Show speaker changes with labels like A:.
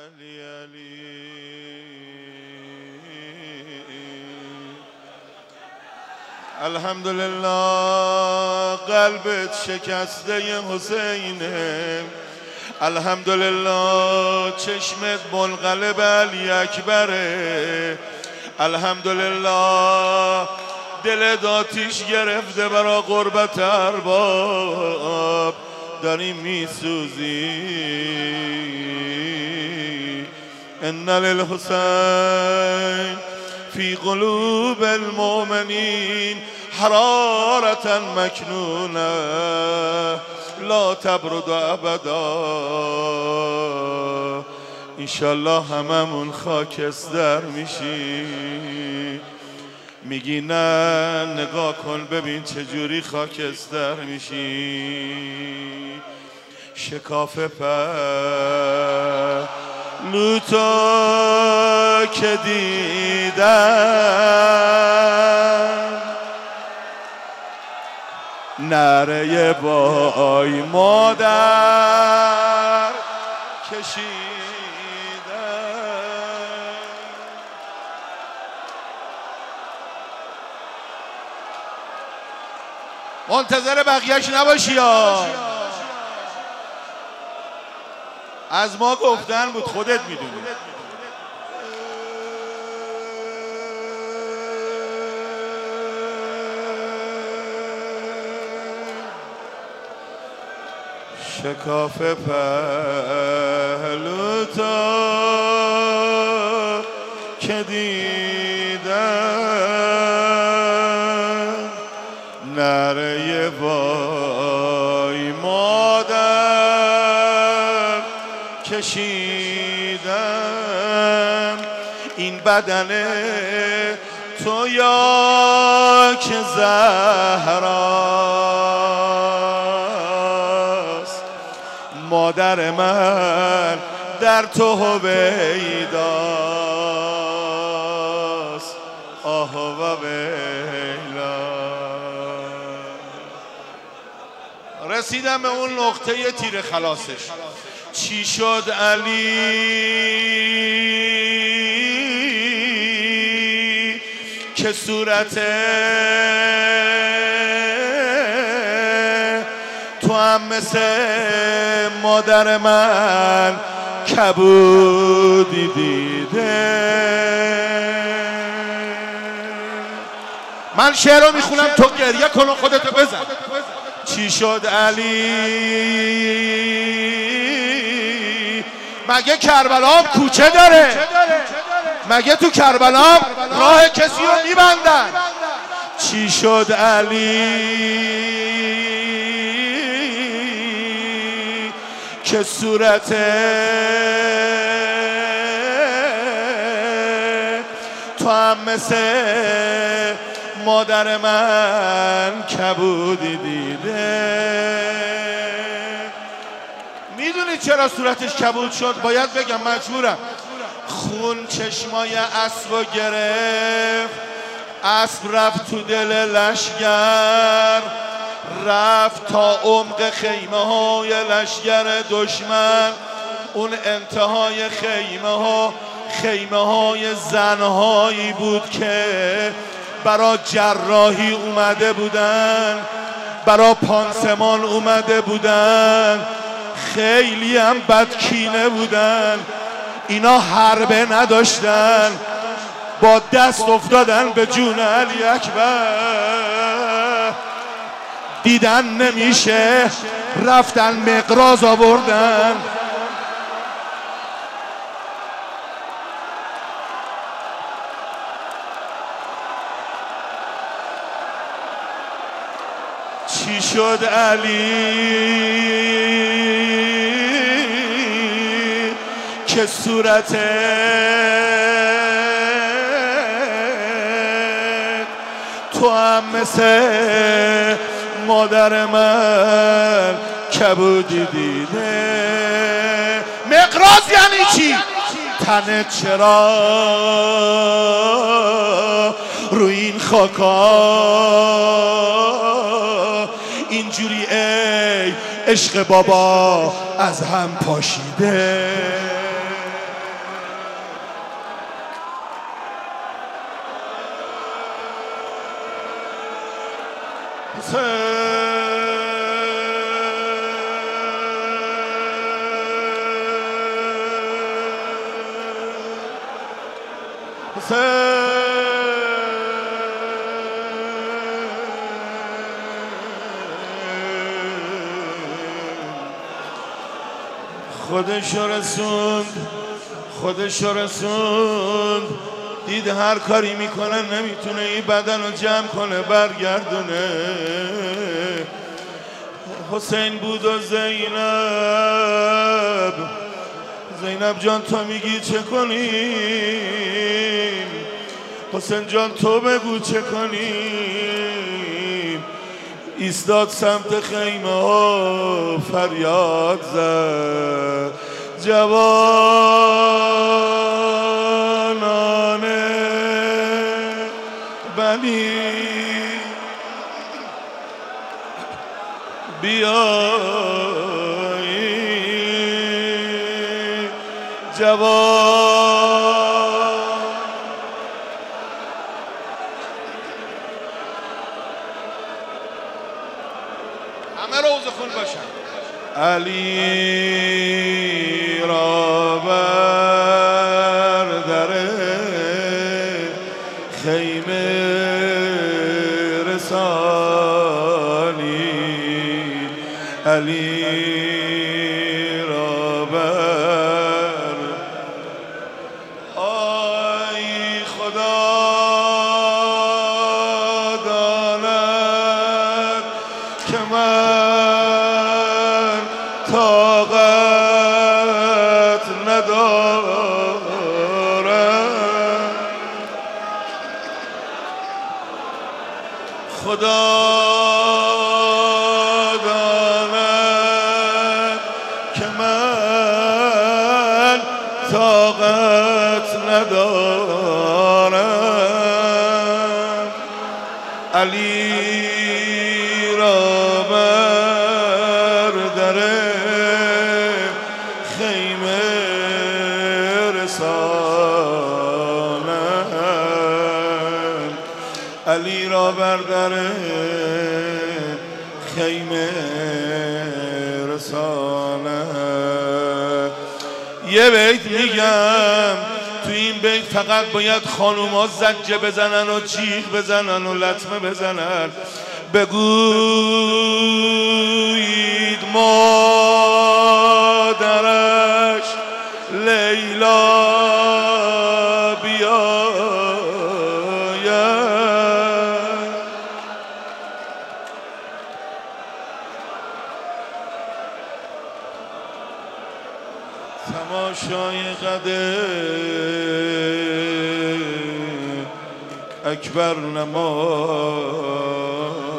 A: علی علی الحمدلله قلبت شکسته حسینه، الحمدلله چشمت منقلب علی اکبره، الحمدلله دلت آتیش گرفته برا قربت ارباب، داری میسوزی. ان للحسین فی قلوب المؤمنین حرارة مکنونه لا تبرد ابدا. انشالله هممون خاکستر میشی. میگی نه، نگاه کن ببین چجوری خاکستر میشی. شکاف پهلو تو که دیدم، نره بای مادر کشیدم. منتظر بقیهش نباشی ها، از ما گفتن بود، خودت میدونی. شکاف پهلو تو که دیدم، نره وای مادر کشیدم. این بدن تو یا که زهراست، مادر من در تو هویداست. آه و ویلا. رسیدم به اون نقطه تیر خلاصش. چی شد علی که صورت تو هم مثل مادر من کبودی دیده. من شعر رو میخونم تو گریه کن و خودتو بزن. چی شد علی مگه کربلا کوچه داره؟ مگه تو کربلا راه کسی رو میبندن؟ چی شد علی که صورت تو هم مثل مادر من کبودی دیده؟ میدونی چرا صورتش کبود شد؟ باید بگم، مجبورم. خون چشمای اسبو گرفت، اسب رفت تو دل لشگر، رفت تا عمق خیمه های لشگر دشمن. اون انتهای خیمه های زنهایی بود که برا جراحی اومده بودن، برا پانسمان اومده بودن. خیلی هم بدکینه بودن. اینا حربه نداشتن، با دست افتادن به جون علی اکبر. دیدن نمیشه، رفتن مقراض آوردن. چی شد علی که صورت تو هم مثل مادر من کبودی دیده؟ مقراض یعنی چی؟ تنت چرا روی این خاکا اینجوری ای عشق بابا از هم پاشیده؟ خودشو رسوند دید هر کاری میکنه نمیتونه این بدن رو جمع کنه برگردونه. حسین بود و زینب جان تو میگی چه کنیم؟ حسین جان تو بگو چه کنیم؟ ایستاد سمت خیمه ها فریاد زد جوانان بنی بیایی جوان. همه روز خون باشن. علی را بر در خیمه رسانی، علی را بر آی خدا داند که من طاقت ندارم. خدا داند که من طاقت ندارم. علی را بر در خیمه رسانم، علی را بر در خیمه رسانم. یه بیت میگم تو این بیت فقط باید خانوما زجه بزنن و جیغ بزنن و لطمه بزنن. بگویید مادرش لیلا بیاید. تماشای قد اکبر نما